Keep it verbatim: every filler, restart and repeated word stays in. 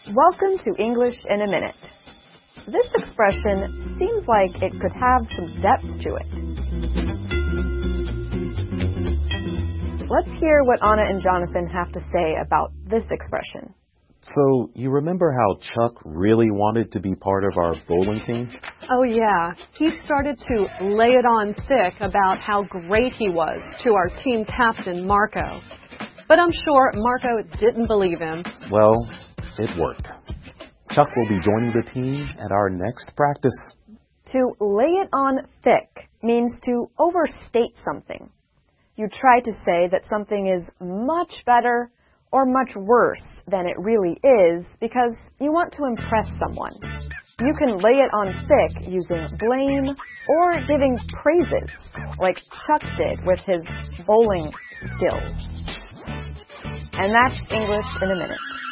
Welcome to English in a Minute. This expression seems like it could have some depth to it. Let's hear what Anna and Jonathan have to say about this expression. So, you remember how Chuck really wanted to be part of our bowling team? Oh, yeah. He started to lay it on thick about how great he was to our team captain, Marco. But I'm sure Marco didn't believe him. Well, it worked. Chuck will be joining the team at our next practice. To lay it on thick means to overstate something. You try to say that something is much better or much worse than it really is because you want to impress someone. You can lay it on thick using blame or giving praises, like Chuck did with his bowling skills. And that's English in a Minute.